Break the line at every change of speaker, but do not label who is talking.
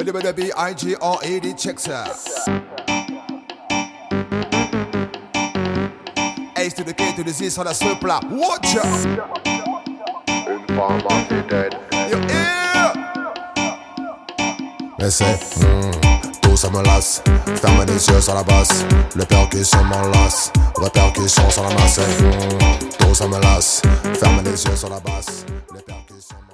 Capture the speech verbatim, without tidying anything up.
le B B I G O E D check ça. Ace to the K to the Z sur la soupe là. Watch out.
Une femme anti-dead.
Yo, yeah.
Mais c'est mm, tout ça me lasse. Ferme les yeux sur la basse. Le percussion m'enlace. Répercussion sur la masse. Mm, tout ça me lasse. Ferme les yeux sur la basse.